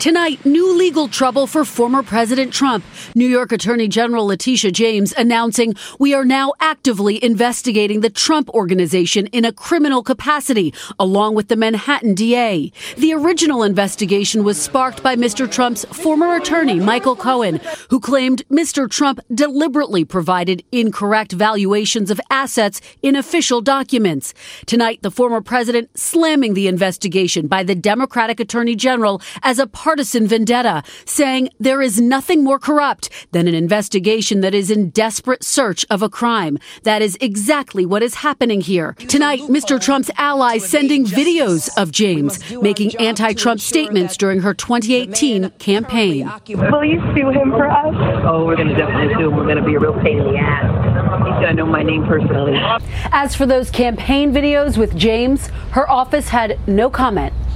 Tonight, new legal trouble for former President Trump. New York Attorney General Letitia James announcing we are now actively investigating the Trump Organization in a criminal capacity, along with the Manhattan DA. The original investigation was sparked by Mr. Trump's former attorney, Michael Cohen, who claimed Mr. Trump deliberately provided incorrect valuations of assets in official documents. Tonight, the former president slamming the investigation by the Democratic Attorney General as a partisan vendetta, saying there is nothing more corrupt than an investigation that is in desperate search of a crime. That is exactly what is happening here. Tonight, Mr. Trump's allies sending videos of James making anti-Trump statements during her 2018 campaign. Will you sue him for us? Oh, we're going to definitely sue him. We're going to be a real pain in the ass. He's going to know my name personally. As for those campaign videos with James, her office had no comment.